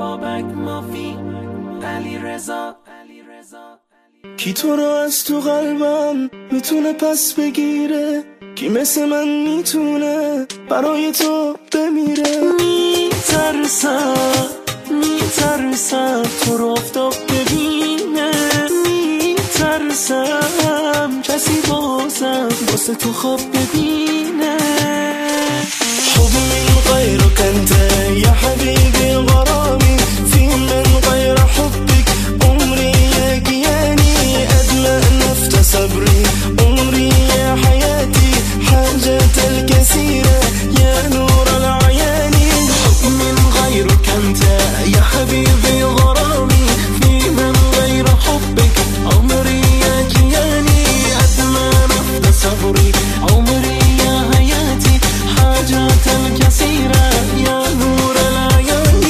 بابک مافی علی رضا. کی تو رو از تو قلبم میتونه پس بگیره؟ کی مثل من میتونه برای تو بمیره؟ میترسم تو رو آفتاب ببینه، میترسم کسی بازم واسه تو خواب ببینه. حبي من غير كنت يا حبيبي غرامي، في من غير حبك عمري يا كياني، أدمى نفت صبري عمري يا حياتي، حاجة الكثيرة يا نور العيان. حبي من غير كنت يا حبيبي غرامي، في من غير حبك عمري يا كياني، أدمى نفت صبري عمري يا حياتي، حاجات الكثيرة يا نور العيان.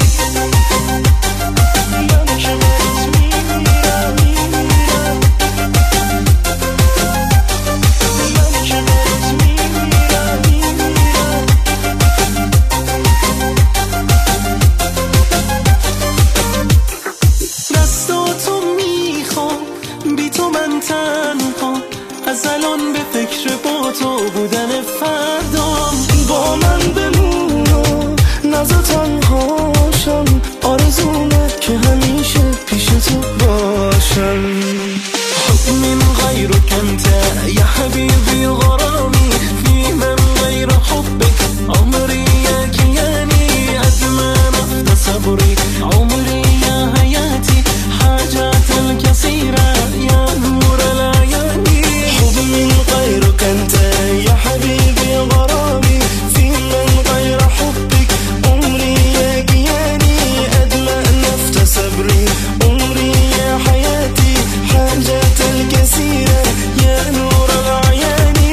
دستاتو میخوام بی تو من تنها، از الان به فکر با تو بودن فردام. با من بمون و نزا تنهاشم، آرزومه که همیشه پیش تو باشم. حب من غیر کنت یا حبیبی غرامی، فی من غیر حبک عمری یا کیانی، أدمى نفت صبری عمری یا حیاتی، حاجات الكثيرة یا نور العیانی. حب من غیر کنت یا حبیبی غرامی، فی من غیر حبک عمری یا کیانی، أدمى نفت صبری عمری یا حیاتی، حاجات الكثيرة یا نور العیانی.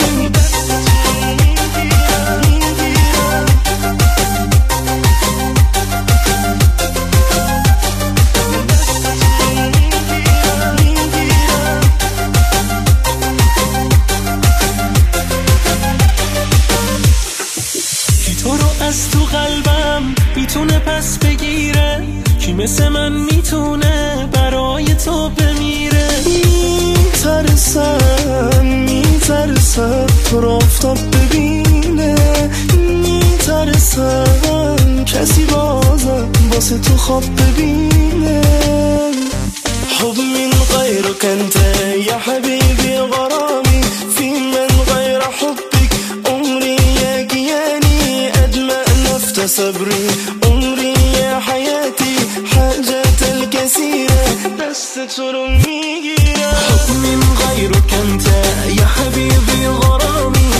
کی تو رو از تو قلبم میتونه پس بگیره؟ کی مثل من میتونه برای تو بمیره؟ میترسم تو رو آفتاب ببینه، میترسم کسی بازم واسه تو خواب ببینه. حب من غیر کنت یا حبیبی غرامی، فی من غیر حبک عمری یا کیانی، أدمى نفت صبری عمری یا حیاتی، حاجات الكثيرة دست تو رو میگیرم. حب من غیر کنت یا حبیبی غرامی،